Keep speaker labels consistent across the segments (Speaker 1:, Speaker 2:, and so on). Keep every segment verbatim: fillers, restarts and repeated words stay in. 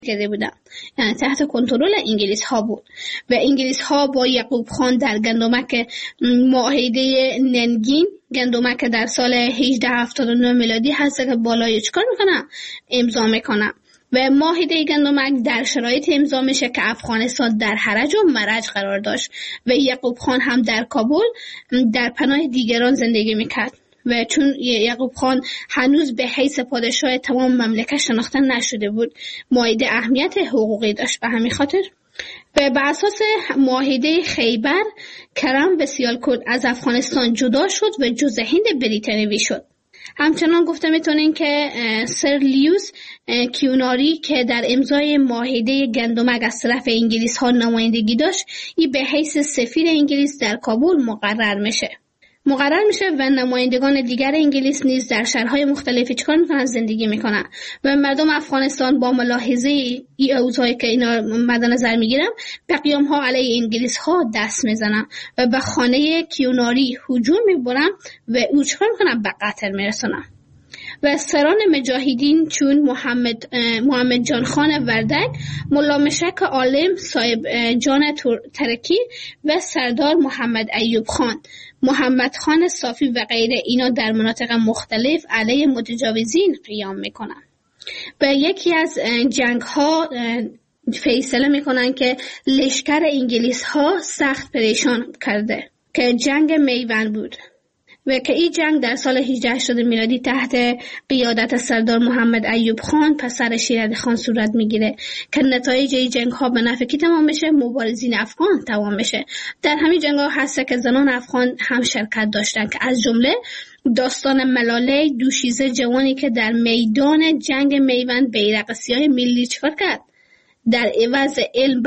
Speaker 1: کرده بودن، یعنی تحت کنترل انگلیس ها بود و انگلیس ها با یعقوب خان در گندمک معاهده ننگین، گندمک در سال هجده هفتاد و نه میلادی هست که بالای چکار میکنن امضا میکنن و معاهده گندمک در شرایط امضا میشه که افغانستان در حرج و مرج قرار داشت و یعقوب خان هم در کابل در پناه دیگران زندگی میکرد و چون یعقوب خان هنوز به حیث پادشاه تمام مملکت شناخته نشده بود، معاهده اهمیت حقوقی داشت. به همین خاطر و بر اساس معاهده خیبر کرم و سیالکوت از افغانستان جدا شد و جزء هند بریتانیایی شد. همچنان گفته میتونین که سر لیوس کیوناری که در امضای معاهده گندمک از طرف انگلیس ها نمایندگی داشت، این به حیث سفیر انگلیس در کابل مقرر میشه. مقرر میشه و نمایندگان دیگر انگلیس نیز در شهرهای مختلفی چکار میکنن؟ زندگی میکنن و مردم افغانستان با ملاحظه ای اوضاعی که اینا مد نظر میگیرن به قیام ها علیه انگلیس ها دست میزنن و به خانه کیوناری هجوم میبرن و او چکار میکنن؟ به قتل میرسونن. و سران مجاهدین چون محمد محمد جان خان وردک، ملا مشک عالم، صاحب جان ترکی و سردار محمد ایوب خان، محمد خان صافی و غیره، اینا در مناطق مختلف علیه متجاوزین قیام میکنن. و یکی از جنگ ها فیصله میکنن که لشکر انگلیس ها سخت پریشان کرده که جنگ میوند بود و که این جنگ در سال هجده هشتاد میلادی تحت قیادت سردار محمد ایوب خان پسر شیرعلی خان صورت میگیره که نتایج این جنگ ها به نفع کی تمام میشه؟ مبارزین افغان تمام میشه. در همین جنگ ها هست که زنان افغان هم شرکت داشتن که از جمله داستان ملاله دوشیزه جوانی که در میدان جنگ میوند بیرق سیاه ملی چفر کرد، در عوض علم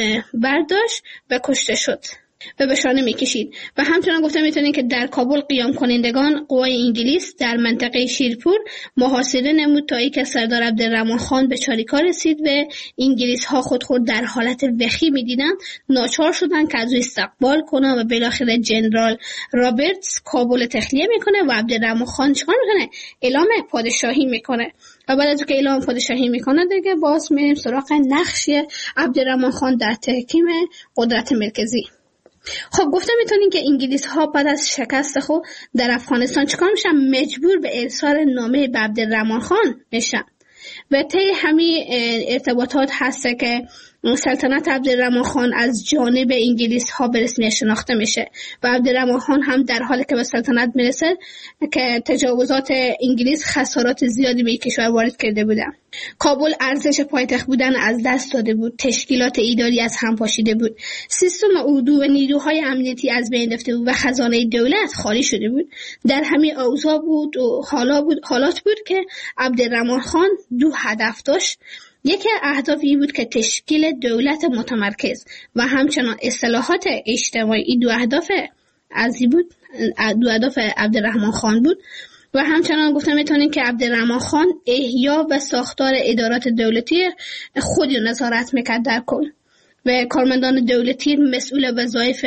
Speaker 1: برداشت و کشته شد و به شانه میکشید. و همچنان گفته میتونین که در کابل قیام کنندگان قوای انگلیس در منطقه شیرپور محاصره نمود تا ای که سردار عبدالرحمن خان به چاریکار رسید و انگلیس ها خود خود در حالت وخی میدیدن، ناچار شدن که از او استقبال کنن و بالاخره جنرال رابرتس کابل تخلیه میکنه و عبدالرحمن خان چیکار میکنه؟ اعلام پادشاهی میکنه. و بعد از که اعلام پادشاهی میکنه دیگه باز میریم سراغ نقش عبدالرحمن خان در تحکیم قدرت مرکزی. خب گفته میتونین که انگلیس ها بعد از شکست خود در افغانستان چیکار میشن؟ مجبور به ارسال نامه به عبدالرحمن خان میشن و طی همین ارتباطات هسته که سلطنت عبدالرحمن خان از جانب انگلیس ها به رسمیت شناخته میشه و عبدالرحمن خان هم در حالی که به سلطنت میرسه که تجاوزات انگلیس خسارات زیادی به کشور وارد کرده بودن. کابل ارزش پایتخت بودن از دست داده بود، تشکیلات اداری از هم پاشیده بود، سیستم اردو و نیروهای امنیتی از بین رفته بود و خزانه دولت خالی شده بود. در همین اوضاع بود و حالا بود حالات بود که عبدالرحمن خان دو هدف داشت. یکی اهداف این بود که تشکیل دولت متمرکز و همچنان اصلاحات اجتماعی. این دو اهداف از این بود، دو اهداف عبدالرحمن خان بود. و همچنان گفته میتونین که عبدالرحمن خان احیا و ساختار ادارات دولتی خود نظارت میکرد در کل و کارمندان دولتی مسئول وظایف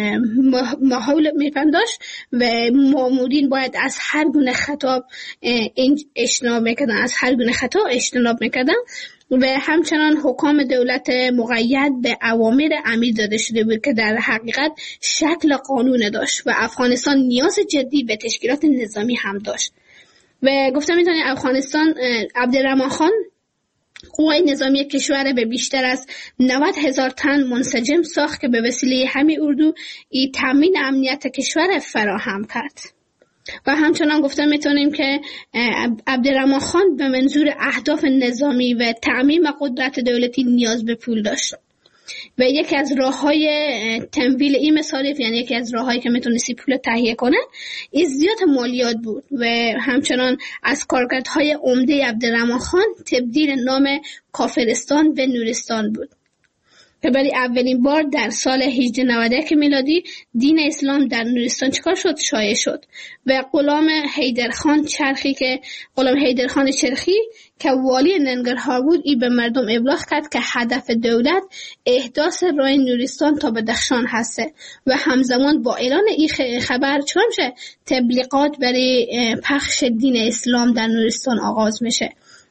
Speaker 1: ماحول میپنداشت و مامورین باید از هر گونه خطا اجتناب میکردن از هر گونه خطا اجتناب میکردن و همچنان حکام دولت مقید به اوامر امیر داده شده بود که در حقیقت شکل قانون داشت و افغانستان نیاز جدی به تشکیلات نظامی هم داشت. و گفتم میتونید افغانستان عبدالرحمن خان قوای نظامی کشور به بیشتر از نود هزار تن منسجم ساخت که به وسیله همین اردو ای تامین امنیت کشور فراهم کرد. و همچنان گفته میتونیم که عبدالرحمن خان به منظور اهداف نظامی و تعمیم قدرت دولتی نیاز به پول داشت و یکی از راه‌های تمویل این مصارف، یعنی یکی از راه‌هایی که میتونستی پول تهیه کنه، ازدیاد مالیات بود. و همچنان از کارکردهای عمده عبدالرحمن خان تبدیل نام کافرستان به نورستان بود که برای اولین بار در سال هجده نود و یک میلادی دین اسلام در نورستان چکار شد؟ شایع شد و غلام حیدرخان چرخی که غلام حیدرخان چرخی که والی ننگرهار بود، ای به مردم ابلاغ کرد که هدف دولت احداث راه نورستان تا بدخشان هسته و همزمان با اعلان این خبر چون میشه تبلیغات برای پخش دین اسلام در نورستان آغاز میشه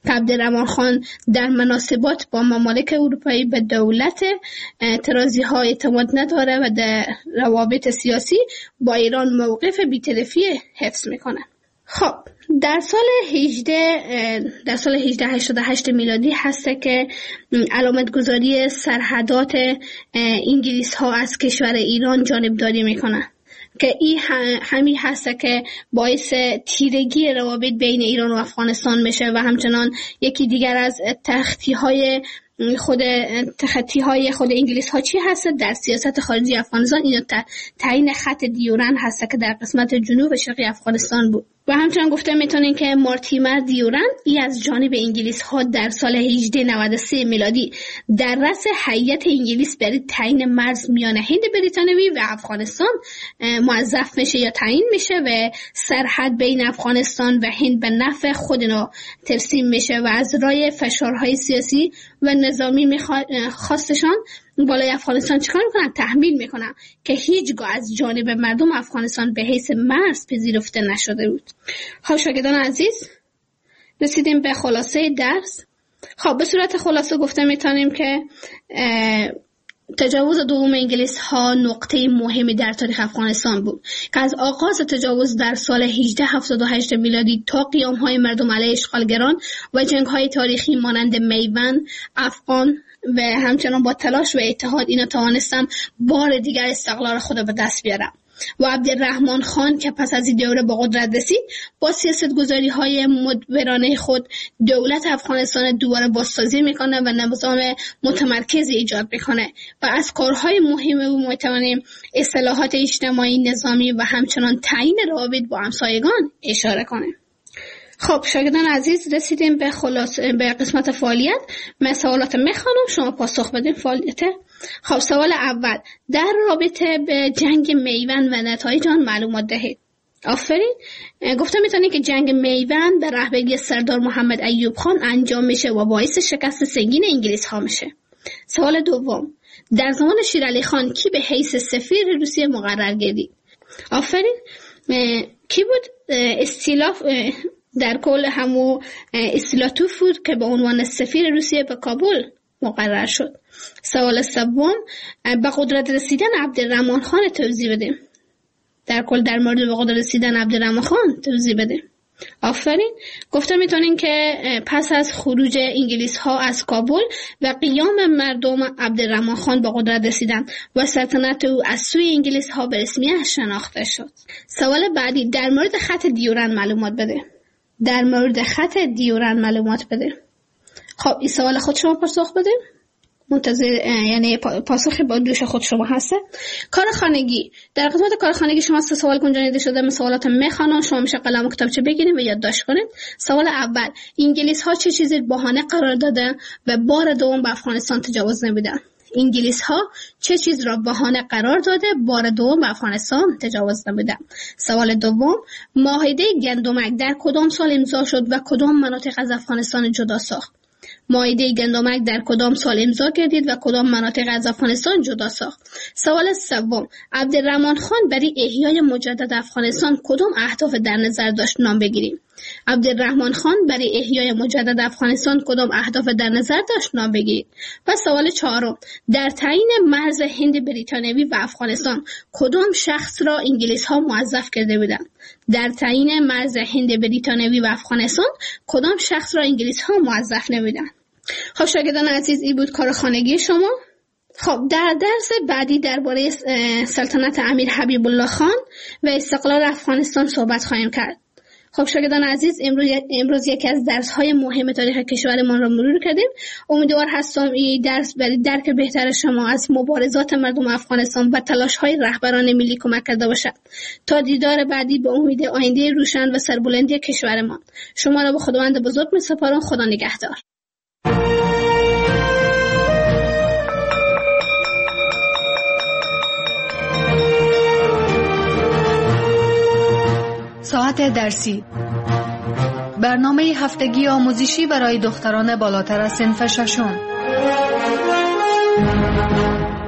Speaker 1: که عبدالرحمن خان در مناسبات با ممالک اروپایی به دولت اعتراضی ها اعتماد نداره و در روابط سیاسی با ایران موقف بی‌طرفی حفظ میکنه. خب در سال هجده در سال هجده هشتاد و هشت میلادی هست که علامت گذاری سرحدات انگلیس ها از کشور ایران جانبداری میکنن که این همین هست که باعث تیرگی روابط بین ایران و افغانستان میشه و همچنان یکی دیگر از تخطی های خود تخطی های خود انگلیس ها چی هست در سیاست خارجی افغانستان، این تعیین خط دیورند هست که در قسمت جنوب شرقی افغانستان بود. و همچنان گفته میتونین که مارتیمر دیورند ای از جانب انگلیس ها در سال هجده نود و سه میلادی در رأس هیئت انگلیس برای تعیین مرز میان هند بریتانوی و افغانستان موظف میشه یا تعیین میشه و سرحد بین افغانستان و هند به نفع خودنا ترسیم میشه و از رای فشارهای سیاسی و نظامی میخواستشان بالای افغانستان چیکار میکنن؟ تحمیل میکنن که هیچگاه از جانب مردم افغانستان به حیث مرز پذیرفته نشده بود. خب شاگردان عزیز رسیدیم به خلاصه درس. خب به صورت خلاصه گفته میتونیم که تجاوز دوم انگلیس ها نقطه مهمی در تاریخ افغانستان بود که از آغاز تجاوز در سال هجده هفتاد و هشت میلادی تا قیام های مردم علیه اشغالگران و جنگ های تاریخی مانند میوند، افغان و همچنان با تلاش و اتحاد اینا توانستم بار دیگر استقلال خود به دست بیارم. و عبدالرحمن خان که پس از این دوره به قدرت رسید با سیاست گذاری های مدبرانه خود دولت افغانستان دوباره بازسازی میکنه و نظام متمرکزی ایجاد میکنه و از کارهای مهم او میتوانیم اصلاحات اجتماعی، نظامی و همچنان تعیین روابط با همسایگان اشاره کنیم. خب شاگردان عزیز رسیدیم به خلاص به قسمت فعالیت. من سوالات میخوانم، شما پاسخ بدین فعالیت. خب سوال اول، در رابطه به جنگ میوند و نتایج آن معلومات دهید. آفرین. گفته میتونید که جنگ میوند به رهبری سردار محمد ایوب خان انجام میشه و باعث شکست سنگین انگلیس ها میشه. سوال دوم، در زمان شیرعلی خان کی به حیث سفیر روسیه مقرر گردید؟ آفرین. کی بود؟ استیلاف در کل همو استیلاتوف بود که به عنوان سفیر روسیه به کابل مقرر شد. سوال سوم، به قدرت رسیدن عبدالرحمن خان توضیح بدیم. در کل در مورد به قدرت رسیدن عبدالرحمن خان توضیح بدیم. آفرین. گفته میتونین که پس از خروج انگلیس ها از کابل و قیام مردم عبدالرحمن خان به قدرت رسیدن و سلطنت او از سوی انگلیس ها به رسمیت شناخته شد. سوال بعدی، در مورد خط دیورند معلومات بده. در مورد خط دیورند معلومات بده. خب این سوال خود شما پاسخ بده. منتظر یعنی پاسخ با دوش خود شما هسته. کار خانگی، در قسمت کار خانگی شما سه سوال گنجانیده شده. من سوالات میخوانم، شما میشه قلم و کتابچه بگیرید و یادداشت کنید. سوال اول، انگلیس ها چه چیزی بهانه قرار دادن و بار دوم به افغانستان تجاوز نمیدن؟ انگلیس ها چه چیز را بهانه قرار داده بار دوم به افغانستان تجاوز نمیدن؟ سوال دوم، معاهده گندمک در کدام سال امضا شد و کدام مناطق از افغانستان جدا ساخت؟ معاهده گندمک در کدام سال امضا گردید و کدام مناطق از افغانستان جدا ساخت؟ سوال سوم، عبدالرحمن خان برای احیای مجدد افغانستان کدام اهداف در نظر داشت؟ نام بگیریم. عبدالرحمن خان برای احیای مجدد افغانستان کدام اهداف در نظر داشت؟ نام بگیرید. و سوال چهارم، در تعیین مرز هند بریتانوی و افغانستان کدام شخص را انگلیس ها موظف کرده بودند؟ در تعیین مرز هند بریتانوی و افغانستان کدام شخص را انگلیس ها موظف نبودند؟ خب شاگردان عزیز این بود کار خانگی شما. خب در درس بعدی درباره سلطنت امیر حبیب الله خان و استقلال افغانستان صحبت خواهیم کرد. خب شاگردان عزیز امروز امروز یکی از درس‌های مهم تاریخ کشورمان را مرور کردیم. امیدوار هستم این درس برای درک بهتر شما از مبارزات مردم افغانستان و تلاش‌های رهبران ملی کمک کرده باشد. تا دیدار بعدی به امید آینده روشن و سربلندی کشورمان. شما را به خداوند بزرگ می‌سپارم. خدا نگهدار.
Speaker 2: ساعت درسی، برنامه هفتگی آموزشی برای دختران بالاتر از صنف ششم.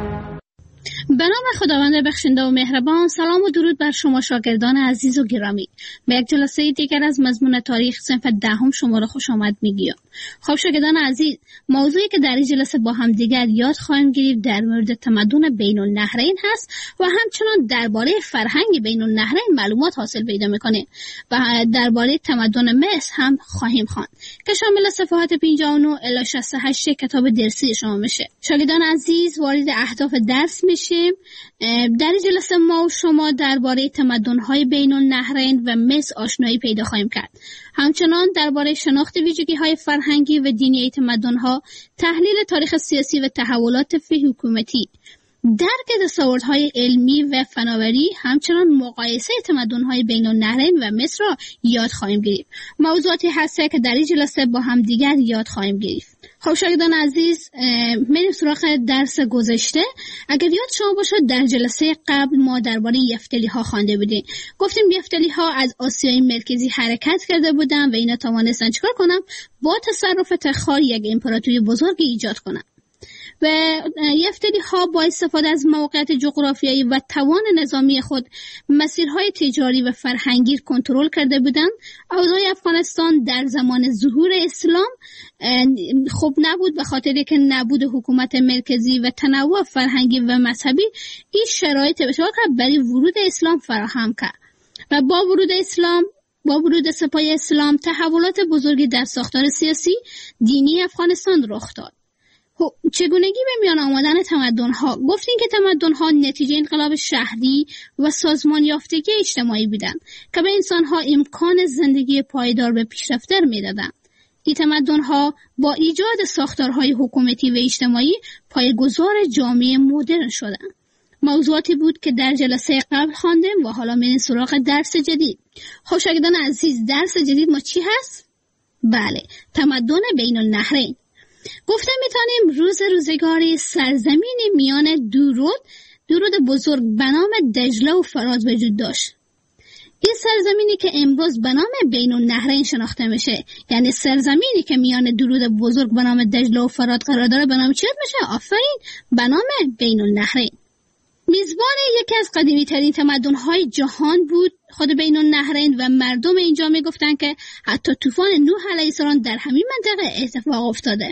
Speaker 1: به نام خداوند بخشنده و مهربان. سلام و درود بر شما شاگردان عزیز و گرامی. به یک جلسه دیگر از مضمون تاریخ صنف دهم شما را خوش آمد میگیم. خب شاگردان عزیز، موضوعی که در این جلسه با هم دیگر یاد خواهیم گرفت در مورد تمدن بین النهرین هست و همچنان درباره فرهنگ بین النهرین معلومات حاصل پیدا میکنیم و درباره تمدن مصر هم خواهیم خواند که شامل صفحات پنجاه و نه الی شصت و هشت کتاب درسی شما میشه. شاگردان عزیز، وارد اهداف درس میشیم. در این جلسه ما و شما درباره تمدن‌های بین النهرین و مصر آشنایی پیدا خواهیم کرد. همچنان درباره شناخت ویژگی‌های فرهنگی و دینی تمدن‌ها، تحلیل تاریخ سیاسی و تحولات فی حکومتی، درک دستاوردهای علمی و فناوری، همچنان مقایسه تمدن‌های بین النهرین و مصر را یاد خواهیم گرفت. موضوعاتی هست که در این جلسه با هم دیگر یاد خواهیم گرفت. خب شاگردان عزیز، میریم سراغ درس گذشته. اگر یاد شما باشد در جلسه قبل ما درباره یفتلی ها خوانده بودیم. گفتیم یفتلی ها از آسیای مرکزی حرکت کرده بودند و اینا توانستن چیکار کنن؟ با تصرف تخار یک امپراتوری بزرگ ایجاد کنن. و یفتلی ها با استفاده از موقعیت جغرافیایی و توان نظامی خود مسیرهای تجاری و فرهنگی کنترل کرده بودند. اوضاع افغانستان در زمان ظهور اسلام خوب نبود به خاطر که نبود حکومت مرکزی و تنوع فرهنگی و مذهبی این شرایط بسیار برای ورود اسلام فراهم کرد و با ورود اسلام با ورود سپاه اسلام تحولات بزرگی در ساختار سیاسی دینی افغانستان رخ داد. چگونگی به میان آمدن تمدن‌ها؟ گفتیم که تمدن‌ها نتیجه انقلاب شهری و سازمان یافتگی اجتماعی بودند که به انسان‌ها امکان زندگی پایدار و پیشرفته می‌دادند. این تمدن‌ها با ایجاد ساختارهای حکومتی و اجتماعی پایه‌گذار جامعه مدرن شدند. موضوعاتی بود که در جلسه قبل خواندیم و حالا میریم سراغ درس جدید. خب شاگردان عزیز، درس جدید ما چی هست؟ بله، تمدن بین النهرین. گفته میتونیم روز روزگاری سرزمین میان دورود دورود بزرگ به نام دجله و فرات وجود داشت. این سرزمینی که امروز به نام بین النهرین شناخته میشه، یعنی سرزمینی که میان درود بزرگ به نام دجله و فرات قرار داره، به نام چی میشه؟ آفرین، به نام بین النهرین. میزبان یکی از قدیمی ترین تمدن های جهان بود خود بین النهرین و مردم اینجا میگفتن که حتی طوفان نوح علیه السلام در همین منطقه اتفاق افتاده.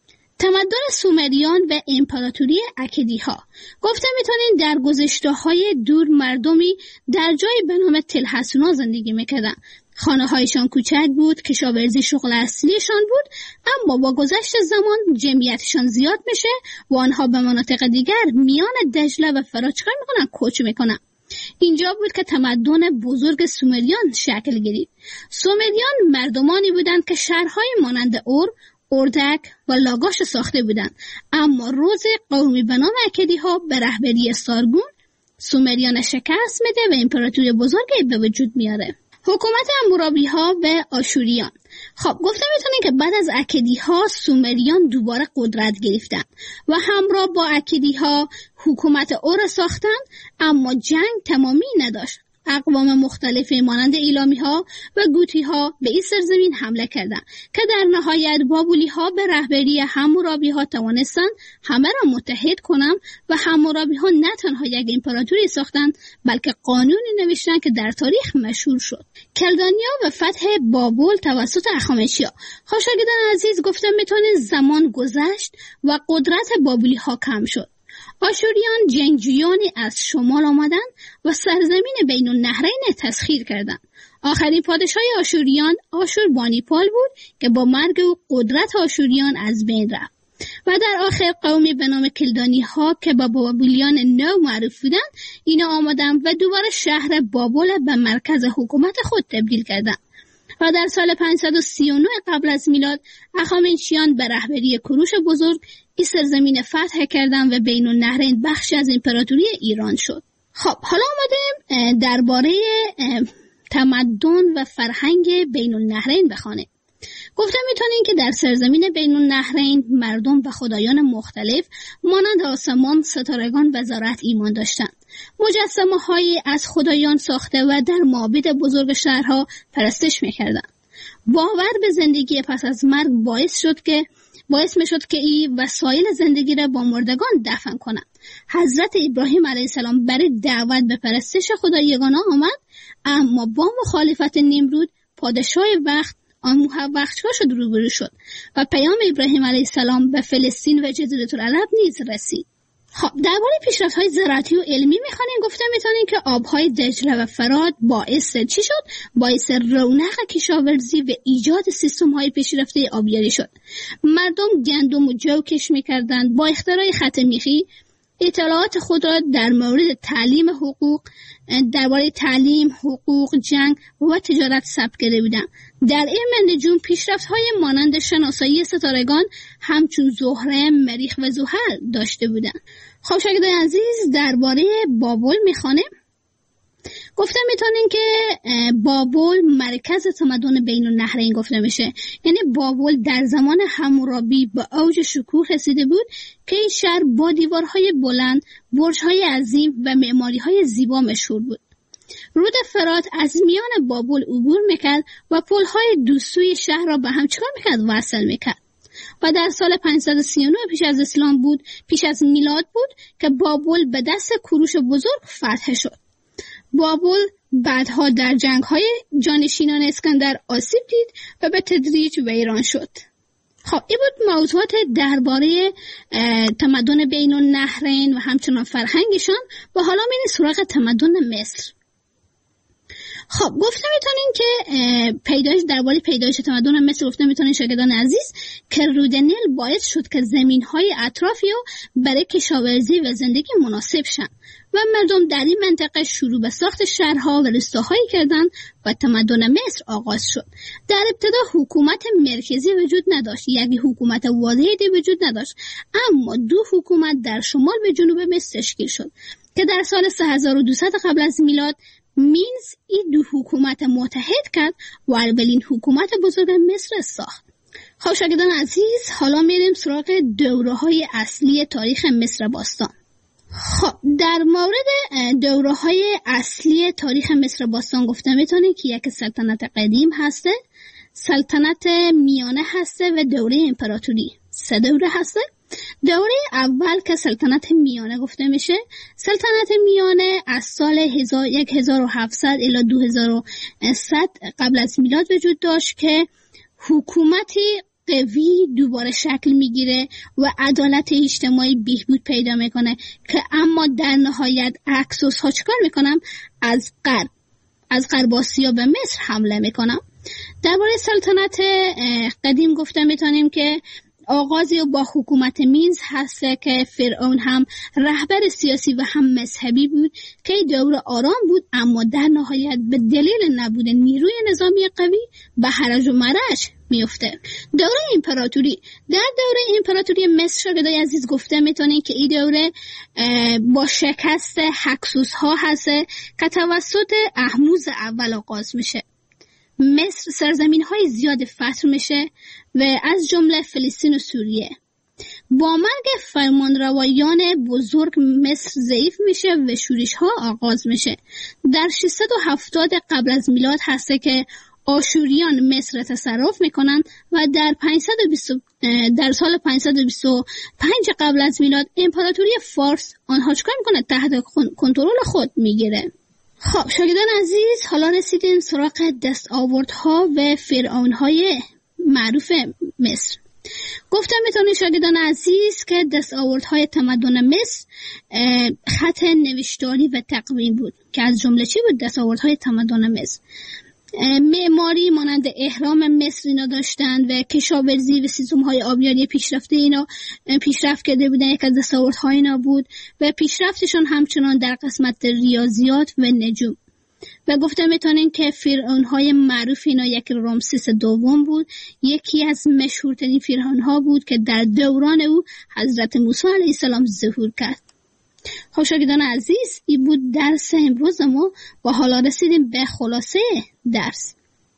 Speaker 1: تمدن سومریان و امپراتوری اکدی ها. گفته میتونین در گذشته های دور مردمی در جای به نام تلحسونا زندگی میکردن. خانه هایشان کوچک بود، کشاورزی شغل اصلیشان بود، اما با گذشت زمان جمعیتشان زیاد میشه و آنها به مناطق دیگر میان دجله و فرات چیکار میکنن؟ کوچ میکنن. اینجا بود که تمدن بزرگ سومریان شکل گرفت. سومریان مردمانی بودند که شهرهای مانند اور، اردک و لاگاش ساخته بودند، اما روز قومی به نام اکدی ها به رهبری سارگون سومریان شکست میده و امپراتوری بزرگی به وجود میاره. حکومت حمورابی ها و آشوریان. خب گفته میتونین که بعد از اکدی ها سومریان دوباره قدرت گرفتن و همراه با اکدی ها حکومت اور ساختن، اما جنگ تمامی نداشت. اقوام مختلفی مانند ایلامی ها و گوتی ها به این سرزمین حمله کردند که در نهایت بابلی ها به رهبری حمورابی ها توانستند همه را متحد کنند و حمورابی ها نه تنها یک امپراتوری ساختند بلکه قانونی نوشتند که در تاریخ مشهور شد، کلدانیا و فتح بابل توسط اخامنشیا. خب شاگردان عزیز، گفتم میتونه زمان گذشت و قدرت بابلی ها کم شد. آشوریان جنگجویانی از شمال آمدند و سرزمین بین النهرین تسخیر کردند. آخرین پادشاه آشوریان آشور بانیپال بود که با مرگ و قدرت آشوریان از بین رفت و در آخر قومی به نام کلدانی ها که با بابلیان نو معروف بودند اینا آمدند و دوباره شهر بابل به مرکز حکومت خود تبدیل کردند و در سال پانصد و سی و نه قبل از میلاد اخامنشیان به رهبری کوروش بزرگ این سرزمین فتح کردند و بین النهرین بخشی از امپراتوری ایران شد. خب حالا آمدیم درباره تمدن و فرهنگ بین النهرین بخوانیم. گفتم میتونین که در سرزمین بین النهرین مردم و خدایان مختلف مانند آسمان، ستارگان و زراعت ایمان داشتند. مجسمه هایی از خدایان ساخته و در معابد بزرگ شهرها پرستش میکردند. باور به زندگی پس از مرگ باعث شد که باعث میشد که این وسایل زندگی را با مردگان دفن کنند. حضرت ابراهیم علیه السلام برای دعوت به پرستش خدا یگانه آمد اما با مخالفت نمرود پادشاه وقت آن وقتها شد روبرو شد و پیام ابراهیم علیه السلام به فلسطین و جزیره العرب نیز رسید. خب درباره پیشرفت‌های زراعتی و علمی می‌خوانیم. گفتم می‌تونیم که آب‌های دجله و فرات باعث چی شد؟ باعث رونق کشاورزی و ایجاد سیستم‌های پیشرفته آبیاری شد. مردم گندم و جو کشت می‌کردند. با اختراع خط میخی اطلاعات خود را در مورد تعلیم حقوق درباره تعلیم، حقوق، جنگ و تجارت ثبت کرده بودند. در علم نجوم پیشرفت‌های مانند شناسایی ستارگان همچون زهره، مریخ و زحل داشته بودند. خب شاگردان عزیز درباره بابل می‌خوانیم. گفتم میتونین که بابل مرکز تمدن بین النهرین گفته میشه. یعنی بابل در زمان حمورابی به اوج شکوه رسیده بود که این شهر با دیوارهای بلند، برج‌های عظیم و معماری‌های زیبا مشهور بود. رود فرات از میان بابل عبور میکرد و پل‌های دو سوی شهر را به هم چکار میکرد؟ وصل میکرد. و در سال پانصد و سی و نه پیش از اسلام بود، پیش از میلاد بود که بابل به دست کوروش بزرگ فتح شد. بابل بعدها در جنگ‌های جانشینان اسکندر آسیب دید و به تدریج ویران شد. خب این بود موضوعات درباره تمدن بین النهرین و همچنان فرهنگشان. و حالا میریم سراغ تمدن مصر. خب گفتم میتونین که پیدایش درباره پیدایش تمدن مصر گفتم میتونین شاگردان عزیز که رود نیل باعث شد که زمین‌های اطرافی رو برای کشاورزی و زندگی مناسب شن و مردم در این منطقه شروع به ساخت شهرها و روستاهایی کردند و تمدن مصر آغاز شد. در ابتدا حکومت مرکزی وجود نداشت، یعنی حکومت واحدی وجود نداشت، اما دو حکومت در شمال و جنوب مصر تشکیل شد که در سال سه هزار و دویست قبل از میلاد مینز این دو حکومت متحد کرد و اولین حکومت بزرگ مصر ساخت. خب شاگردان عزیز حالا میریم سراغ دوره‌های اصلی تاریخ مصر باستان. خب در مورد دوره‌های اصلی تاریخ مصر باستان گفتم میتونیم که یک سلطنت قدیم هسته، سلطنت میانه هسته و دوره امپراتوری. سه دوره هسته. دوره اول که سلطنت میانه گفته میشه، سلطنت میانه از سال هزار و هفتصد الی دو هزار و صد قبل از میلاد وجود داشت که حکومتی قوی دوباره شکل میگیره و عدالت اجتماعی بهبود پیدا میکنه که اما در نهایت اکسوس ها چکار میکنم؟ از غرب از غرب آسیا به مصر حمله میکنم. درباره سلطنت قدیم گفته میتونیم که آغازی با حکومت مینز هسته که فرعون هم رهبر سیاسی و هم مذهبی بود که دوره آرام بود، اما در نهایت به دلیل نبود نیروی نظامی قوی به هرج و مرج میفته. دوره امپراتوری. در دوره امپراتوری مصر شاگردای عزیز گفته میتونین که این دوره با شکست هکسوس ها هسته که توسط احموز اول آغاز میشه. مصر سرزمین های زیاد فتح میشه و از جمله فلسطین و سوریه. با مرگ فرمانروایان بزرگ مصر ضعیف میشه و شورش ها آغاز میشه. در ششصد و هفتاد قبل از میلاد هسته که آشوریان مصر تصرف میکنن و در پانصد و بیست در سال پانصد و بیست و پنج قبل از میلاد امپراتوری فارس آنها چکار میکنه؟ تحت کنترل خود میگیره. خب شاگردان عزیز حالا رسیدیم سراغ دستاوردها و فرعونهای معروف مصر. گفتم میتونید شاگردان عزیز که دستاوردهای تمدن مصر خط نوشتاری و تقویم بود که از جمله چی بود؟ دستاوردهای تمدن مصر معماری مانند اهرام مصر اینا داشتند و کشاورزی و سیستم‌های آبیاری پیشرفته اینا پیشرفت کرده بودن. یک از دستاوردهای اینا بود و پیشرفتشون همچنان در قسمت ریاضیات و نجوم. و گفتم میتونین که فرعونهای معروف اینا یک رامسیس دوم بود، یکی از مشهورترین فرعونها بود که در دوران او حضرت موسی علیه السلام ظهور کرد. خب شاگردان عزیز این بود درس امروز ما و حالا رسیدیم به خلاصه درس.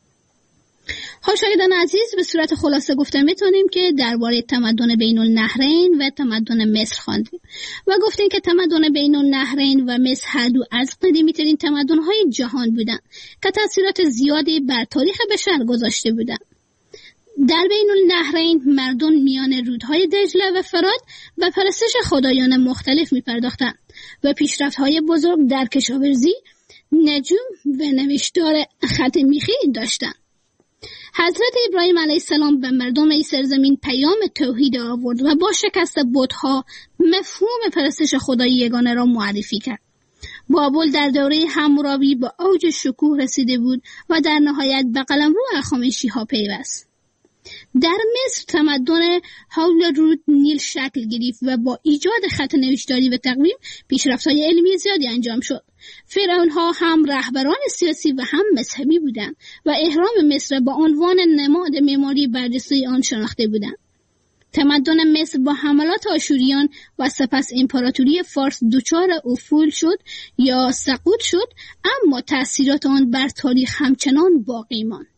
Speaker 1: خب شاگردان عزیز به صورت خلاصه گفتم میتونیم که درباره تمدن بین النهرین و تمدن مصر خواندیم و گفتیم که تمدن بین النهرین و مصر هر دو از قدیمی ترین تمدن‌های جهان بودند که تأثیرات زیادی بر تاریخ بشر گذاشته بودند. در بین النهرین مردم میان رودهای دجله و فرات و پرستش خدایان مختلف می پرداختند و پیشرفت‌های بزرگ در کشاورزی، نجوم و نوشتار خط میخی داشتند. حضرت ابراهیم علیه السلام به مردم این سرزمین پیام توحید آورد و با شکست بت‌ها مفهوم پرستش خدای یگانه را معرفی کرد. بابل در دوره حمورابی با اوج شکوه رسیده بود و در نهایت به قلمرو هخامنشی‌ها پیوست. در مصر تمدن حول رود نیل شکل گرفت و با ایجاد خط نوشتاری و تقویم پیشرفت‌های علمی زیادی انجام شد. فرعون‌ها هم رهبران سیاسی و هم مذهبی بودند و اهرام مصر با عنوان نماد معماری برجسته آن شناخته بودند. تمدن مصر با حملات آشوریان و سپس امپراتوری فارس دچار افول شد یا سقوط شد، اما تأثیرات آن بر تاریخ همچنان باقی ماند.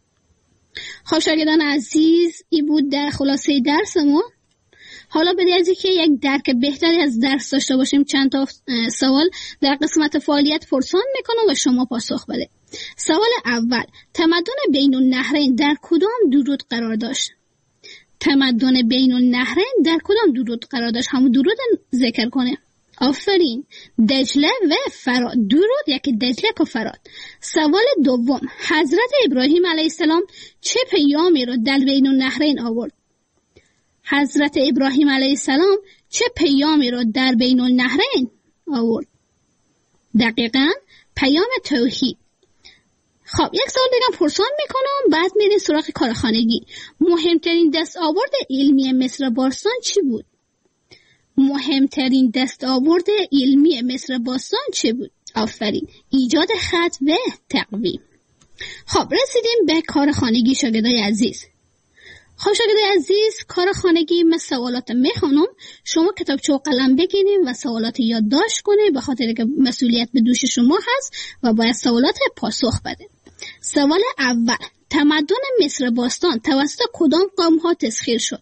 Speaker 1: خب شاگردان عزیز، این بود در خلاصه درس ما. حالا بدید از اینکه یک درک بهتری از درس داشته باشیم چند تا سوال در قسمت فعالیت پرسان میکنم و شما پاسخ بده. سوال اول، تمدن بین النهرین در کدام دو رود قرار داشت؟ تمدن بین النهرین در کدام دو رود قرار داشت؟ همون دو رود ذکر کنه. آفرین، دجله و فرات. دو رود، یکی دجله و فرات. سوال دوم، حضرت ابراهیم علیه السلام چه پیامی را در بین النهرین آورد؟ حضرت ابراهیم علیه السلام چه پیامی را در بین النهرین آورد؟ دقیقاً پیام توحید. خب یک سوال دیگه پرسان میکنم، بعد میریم سراغ کارخانگی. مهمترین دستاورد علمی مصر باستان چی بود؟ مهمترین دستاورد علمی مصر باستان چه بود؟ آفرین، ایجاد خط و تقویم. خب رسیدیم به کارخانگی شاگردای عزیز. خب شاگردای عزیز، کارخانگی من سوالات میخونم، شما کتابچه و قلم بگیرید و سوالات یادداشت کنید، به خاطر که مسئولیت به دوش شما هست و باید سوالات پاسخ بده. سوال اول، تمدن مصر باستان توسط کدام قوم ها تسخیر شد؟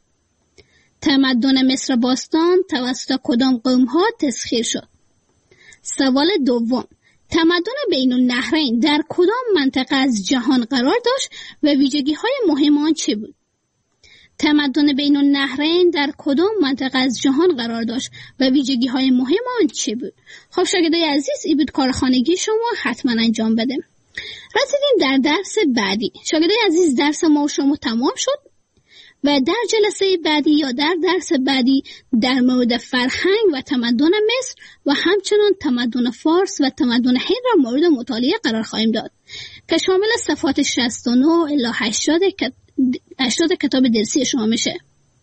Speaker 1: تمدن مصر باستان توسط کدام قوم ها تسخیر شد؟ سوال دوم، تمدن بین النهرین در کدام منطقه از جهان قرار داشت و ویژگی های مهم آن چه بود؟ تمدن بین النهرین در کدام منطقه از جهان قرار داشت و ویژگی های مهم آن چه بود؟ خب شاگردای عزیز، این بود کارخانگی شما، حتما انجام بده. رسیدیم در درس بعدی. شاگردای عزیز، درس ما و شما تمام شد و در جلسه بعدی یا در درس بعدی در مورد فرهنگ و تمدن مصر و همچنان تمدن فارس و تمدن هند را مورد مطالعه قرار خواهیم داد که شامل صفحات شصت و نه الی هشتاد کتاب درسی شما میشه.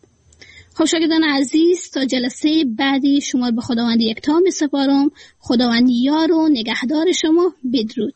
Speaker 1: خب شاگردان عزیز، تا جلسه بعدی شما به خداوند یکتا میسپارم. خداوند یار و نگهدار شما. بدرود.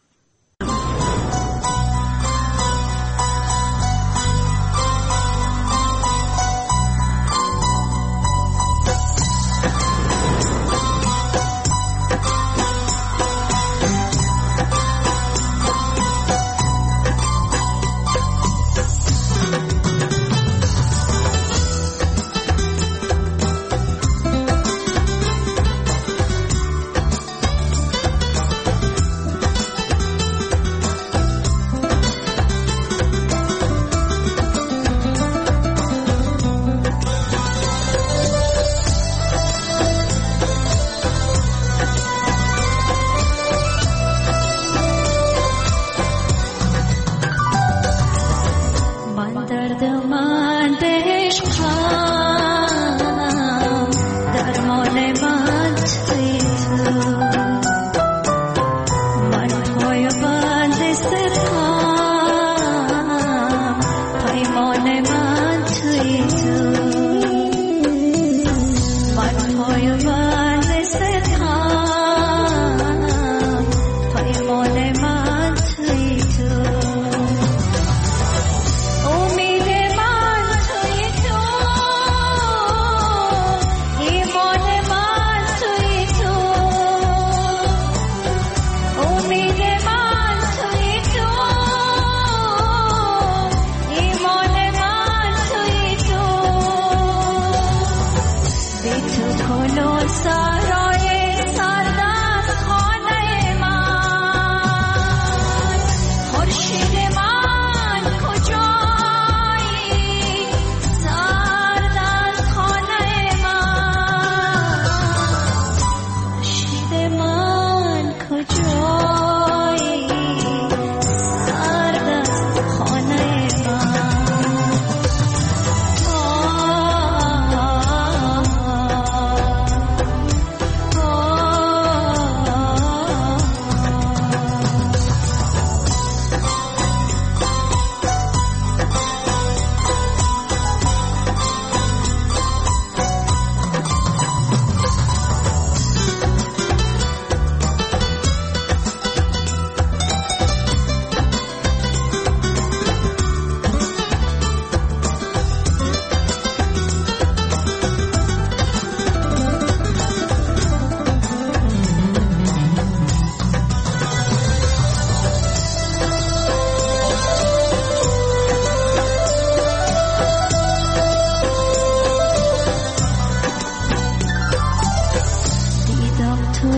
Speaker 3: joy.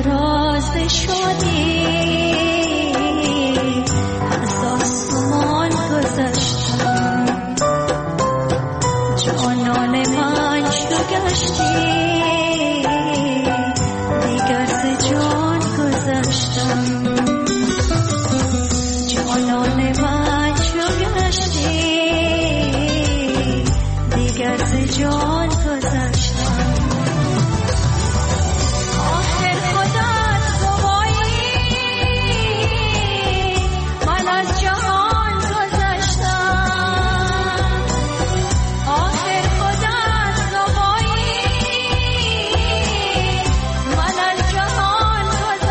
Speaker 3: راز شدی از آسمان گذشتم جانان من چو گشتی دیگر ز جان گذشتم جانان من چو گشتی دیگر ز جان گذشتم آخر خودت گوایی من از جهان گذشتم آخر خودت گوایی من از جهان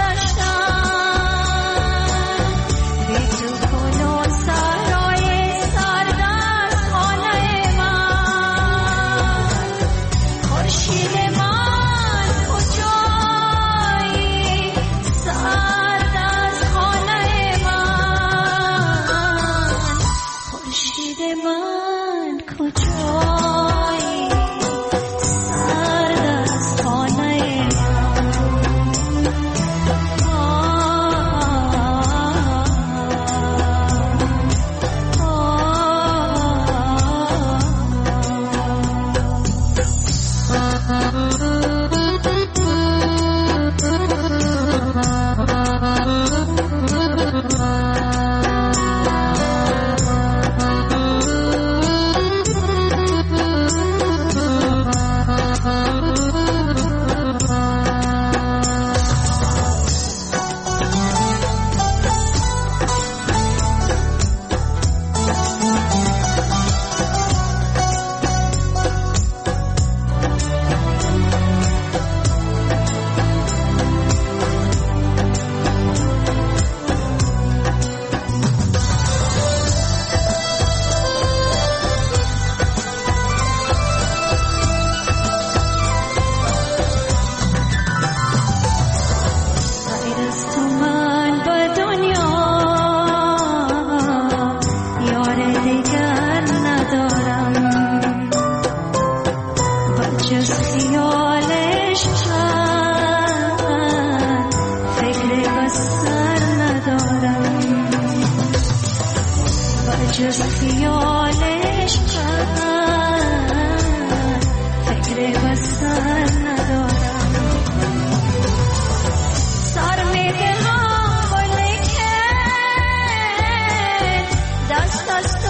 Speaker 3: گذشتم بی تو کنون سرای سرد از خانه من خورشید من کجایی سرد از خانه من خورشید من کجایی سرد از خانه غیر از تو من به دنیا یار دیگر ندارم و جز خیالش من فکر بسر ندارم و جز خیالش من فکر بسر ندارم سر میدهم ولیکن دست از